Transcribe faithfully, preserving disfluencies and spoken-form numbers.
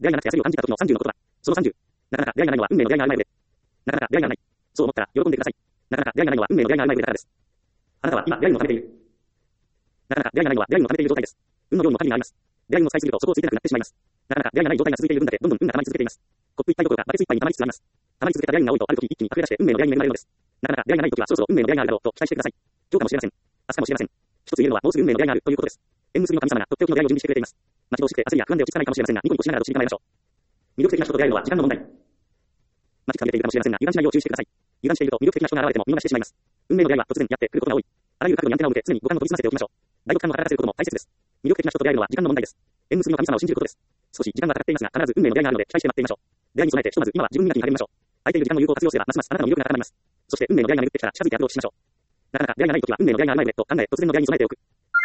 出会いがなくて焦りを感じた時のさんじゅうのことだ。そのさんじゅう。なかなか出会いがないのは運命の出会いが曖昧で。なかなか出会いがない。そう思ったら喜んでください。なかなか出会いがないのは運命の出会いが曖昧でだからです。あなたは今出会いのためている。なかなか出会いがないのは出会いのためている状態です。運の量の限りがあります。出会いを使いすぎるとそこをついてなくなってしまいます。なかなか出会いがない状態が続いている分だけどんどん運が溜まり続けています。コップ一杯どころかバケツ一杯に溜まりつつあります。溜まり続けた出会いが多いとある時一気に溢れ出して運命の出会いに恵まれるのです。なかなか出会いがない時はそろそろ運命の出会いがあるだろうと期待してください。今日かもしれません。明日かもしれません。一つ言えるのはもうすぐ運命の出会いがあるということです。縁結びの神様がとっておきの出会いを準備してくれています。待ち遠しくて焦りや不安で落ち着かないかもしれませんが、ニコニコしながらどっしり構えましょう。魅力的な人と出会えるのは時間の問題。待ちかけているかもしれませんが、油断しないよう注意してください。油断していると魅力的な人が現れても見逃してしまいます。運命の出会いは突然やってくることが多い。あらゆる角度にアンテナを向け常に五感を研ぎ澄ませておきましょう。大六感を働かせることも大切です。魅力的な人と出会えるのは時間の問題です。縁結びの神様を信じることです。少し時間がかかっていますが、必ず運命の出会いがあるので期待して待っていましょう。出会いに備えてひとまず今は自分磨きに励みましょう。空いている時間の有効活用すればますますあなたの魅力が高まります。そして運命の出会いが巡ってきたら近づいてアプローチしましょう。なかなか出会いがないときは運命の出会いが曖昧でと考え突然の出会いに備えておく。